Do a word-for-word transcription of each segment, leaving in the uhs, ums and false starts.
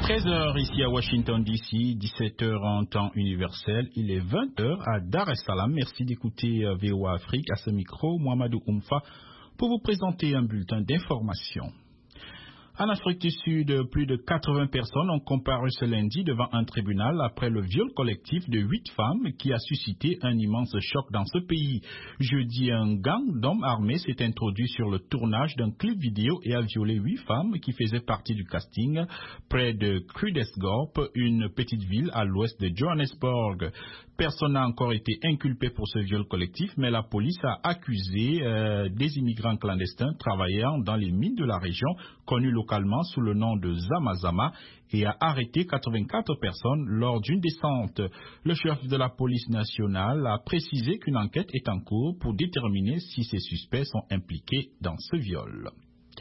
treize heures ici à Washington D C, dix-sept heures en temps universel, il est vingt heures à Dar es Salaam. Merci d'écouter V O A Afrique. À ce micro, Mohamedou Oumfa, pour vous présenter un bulletin d'information. En Afrique du Sud, plus de quatre-vingts personnes ont comparu ce lundi devant un tribunal après le viol collectif de huit femmes qui a suscité un immense choc dans ce pays. Jeudi, un gang d'hommes armés s'est introduit sur le tournage d'un clip vidéo et a violé huit femmes qui faisaient partie du casting près de Krugersdorp, une petite ville à l'ouest de Johannesburg. Personne n'a encore été inculpé pour ce viol collectif, mais la police a accusé euh, des immigrants clandestins travaillant dans les mines de la région, connus localement sous le nom de Zamazama, et a arrêté quatre-vingt-quatre personnes lors d'une descente. Le chef de la police nationale a précisé qu'une enquête est en cours pour déterminer si ces suspects sont impliqués dans ce viol.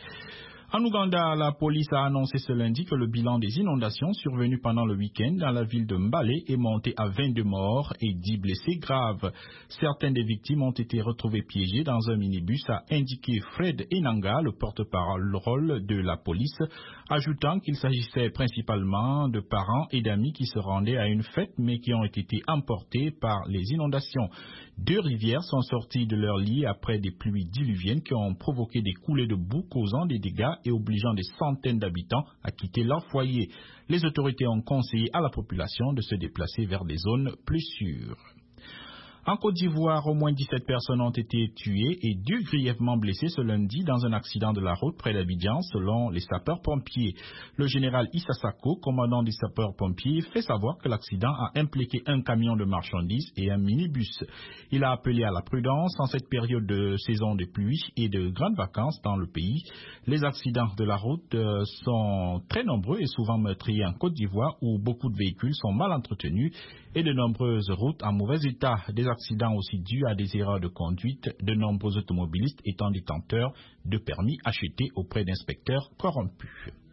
En Ouganda, la police a annoncé ce lundi que le bilan des inondations survenues pendant le week-end dans la ville de Mbale est monté à vingt-deux morts et dix blessés graves. Certaines des victimes ont été retrouvées piégées dans un minibus, a indiqué Fred Enanga, le porte-parole de la police, ajoutant qu'il s'agissait principalement de parents et d'amis qui se rendaient à une fête mais qui ont été emportés par les inondations. Deux rivières sont sorties de leur lit après des pluies diluviennes qui ont provoqué des coulées de boue causant des dégâts et obligeant des centaines d'habitants à quitter leur foyer. Les autorités ont conseillé à la population de se déplacer vers des zones plus sûres. En Côte d'Ivoire, au moins dix-sept personnes ont été tuées et deux grièvement blessées ce lundi dans un accident de la route près d'Abidjan, selon les sapeurs-pompiers. Le général Issa Sako, commandant des sapeurs-pompiers, fait savoir que l'accident a impliqué un camion de marchandises et un minibus. Il a appelé à la prudence en cette période de saison de pluie et de grandes vacances dans le pays. Les accidents de la route sont très nombreux et souvent meurtriers en Côte d'Ivoire, où beaucoup de véhicules sont mal entretenus et de nombreuses routes en mauvais état. Des accidents aussi dus à des erreurs de conduite, de nombreux automobilistes étant détenteurs de permis achetés auprès d'inspecteurs corrompus.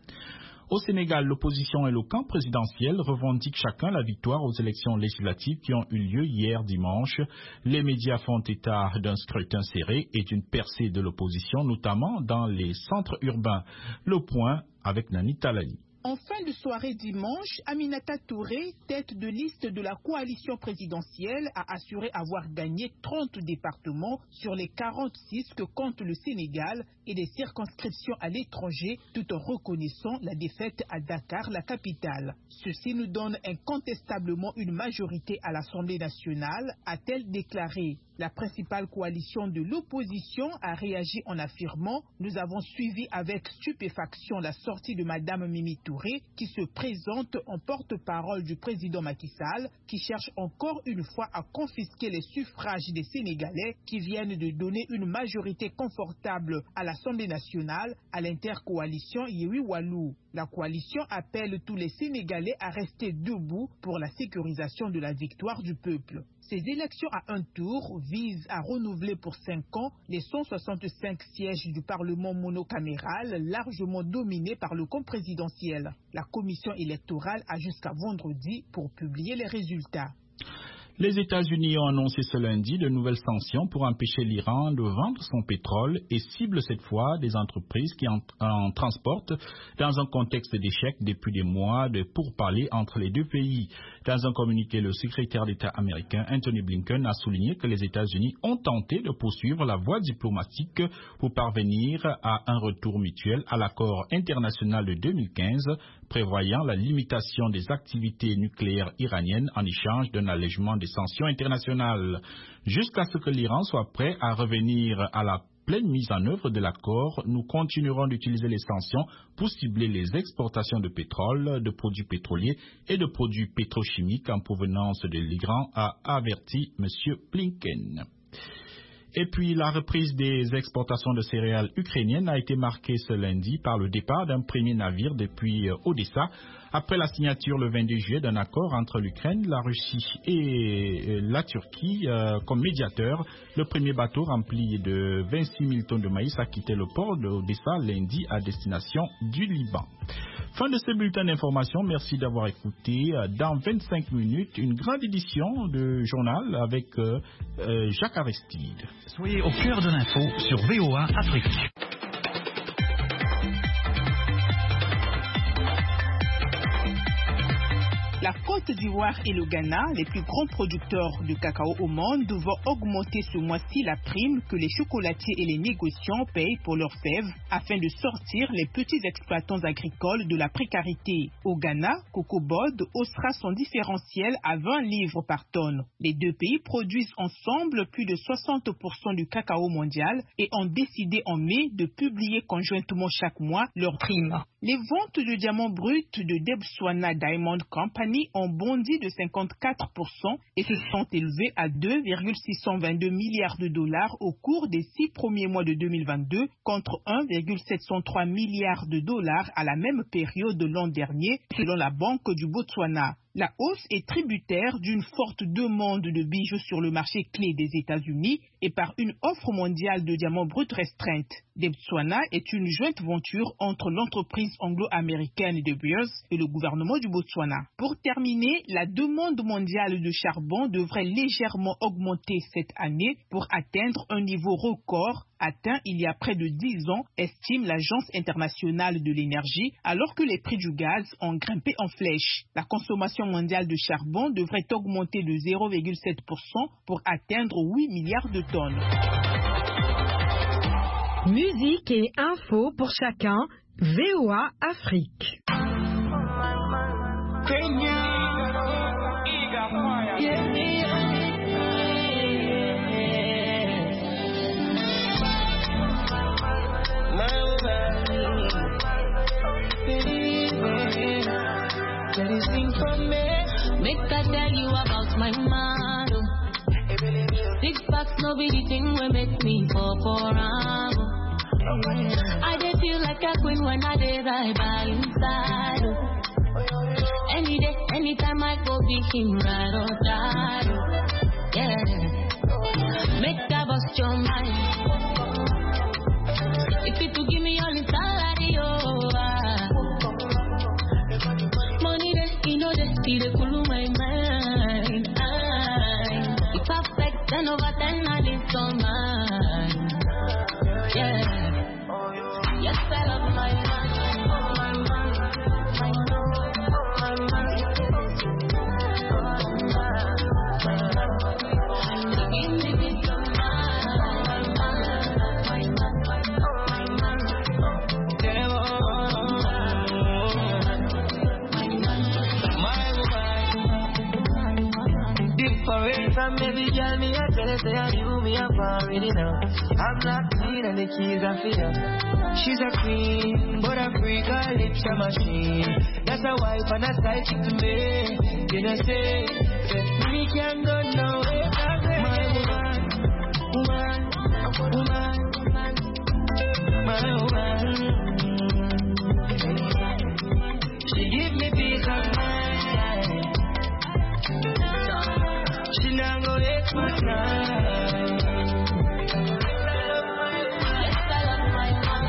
Au Sénégal, l'opposition et le camp présidentiel revendiquent chacun la victoire aux élections législatives qui ont eu lieu hier dimanche. Les médias font état d'un scrutin serré et d'une percée de l'opposition, notamment dans les centres urbains. Le point avec Nani Talali. En fin de soirée dimanche, Aminata Touré, tête de liste de la coalition présidentielle, a assuré avoir gagné trente départements sur les quarante-six que compte le Sénégal et des circonscriptions à l'étranger, tout en reconnaissant la défaite à Dakar, la capitale. Ceci nous donne incontestablement une majorité à l'Assemblée nationale, a-t-elle déclaré. La principale coalition de l'opposition a réagi en affirmant « Nous avons suivi avec stupéfaction la sortie de Madame Mimi Touré qui se présente en porte-parole du président Macky Sall qui cherche encore une fois à confisquer les suffrages des Sénégalais qui viennent de donner une majorité confortable à l'Assemblée nationale à l'intercoalition Yewi Walou. La coalition appelle tous les Sénégalais à rester debout pour la sécurisation de la victoire du peuple. Ces élections à un tour visent à renouveler pour cinq ans les cent soixante-cinq sièges du Parlement monocaméral largement dominés par le camp présidentiel. La commission électorale a jusqu'à vendredi pour publier les résultats. Les États-Unis ont annoncé ce lundi de nouvelles sanctions pour empêcher l'Iran de vendre son pétrole et ciblent cette fois des entreprises qui en, en transportent dans un contexte d'échec depuis des mois de pourparlers entre les deux pays. Dans un communiqué, le secrétaire d'État américain Anthony Blinken a souligné que les États-Unis ont tenté de poursuivre la voie diplomatique pour parvenir à un retour mutuel à l'accord international de deux mille quinze prévoyant la limitation des activités nucléaires iraniennes en échange d'un allègement des sanctions internationales, jusqu'à ce que l'Iran soit prêt à revenir à la pleine mise en œuvre de l'accord. Nous continuerons d'utiliser les sanctions pour cibler les exportations de pétrole, de produits pétroliers et de produits pétrochimiques en provenance de l'Iran, a averti M. Blinken. Et puis, la reprise des exportations de céréales ukrainiennes a été marquée ce lundi par le départ d'un premier navire depuis Odessa, après la signature le vingt-deux juillet d'un accord entre l'Ukraine, la Russie et la Turquie euh, comme médiateur. Le premier bateau rempli de vingt-six mille tonnes de maïs a quitté le port d'Odessa lundi à destination du Liban. Fin de ce bulletin d'information. Merci d'avoir écouté. Dans vingt-cinq minutes, une grande édition de journal avec euh, euh, Jacques Aristide. Soyez au cœur de l'info sur V O A Afrique. La Côte d'Ivoire et le Ghana, les plus grands producteurs de cacao au monde, vont augmenter ce mois-ci la prime que les chocolatiers et les négociants payent pour leurs fèves afin de sortir les petits exploitants agricoles de la précarité. Au Ghana, CocoBoard haussera son différentiel à vingt livres par tonne. Les deux pays produisent ensemble plus de soixante pour cent du cacao mondial et ont décidé en mai de publier conjointement chaque mois leurs primes. Les ventes de diamants bruts de Debswana Diamond Company ont bondi de cinquante-quatre pour cent et se sont élevées à deux virgule six cent vingt-deux milliards de dollars au cours des six premiers mois de deux mille vingt-deux contre un virgule sept cent trois milliards de dollars à la même période de l'an dernier, selon la Banque du Botswana. La hausse est tributaire d'une forte demande de bijoux sur le marché clé des États-Unis et par une offre mondiale de diamants bruts restreinte. Debswana est une jointe venture entre l'entreprise anglo-américaine De Beers et le gouvernement du Botswana. Pour terminer, la demande mondiale de charbon devrait légèrement augmenter cette année pour atteindre un niveau record atteint il y a près de dix ans, estime l'Agence internationale de l'énergie, alors que les prix du gaz ont grimpé en flèche. La consommation mondiale de charbon devrait augmenter de zéro virgule sept pour cent pour atteindre huit milliards de tonnes. Musique et infos pour chacun, V O A Afrique. Make I tell you about my man. Six packs, no be the thing will make me fall for am. I dey feel like a queen when I dey right by inside. Any day, anytime I go be him right or die. Yeah, make that bust your mind. If you to give me all the salary, oh. Money dey, you know dey, see the cool my mind. If I flex ten over ten, I need some mine. Yeah, yes I love my man. From every girl, me I tell her, say I knew me up already now. I'm not clean and the keys are for her. She's a queen, but a freak, her lips a machine. That's a wife and a side chick to me. You know say, we can't go nowhere. My woman, woman, woman, my woman. She give me peace of mind. She not go let my time. Yes, I love my man.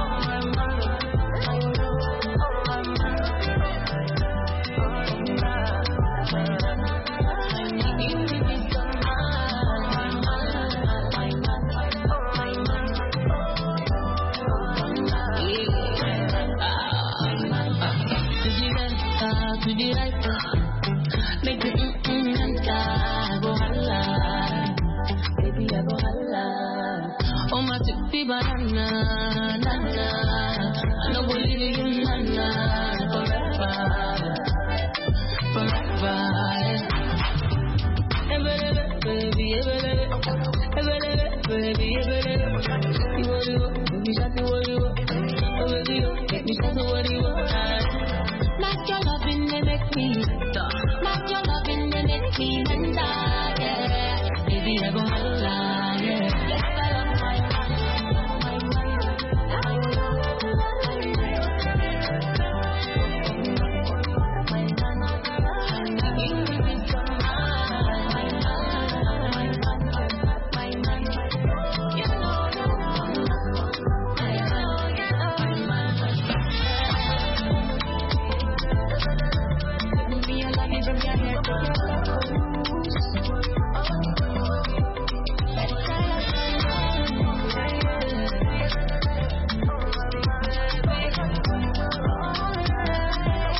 To the right, make it mm-mm and I go holla, baby I go holla. Oh my sexy banana, nana, I know we'll leave you nana forever, forever. Ebelebe, baby, ebelebe, ebelebe, baby, ebelebe. You want it, baby, shut it, what you want. Oh baby, make me shut it, what you want. Make your loving, they make me stop. Make your loving, they make me menda, yeah. Baby, I go holla, yeah. Yes, I love my man, my man. My man, give me some man, my man, my man. You know, I know, my man. Me, I love you from your head to your toe.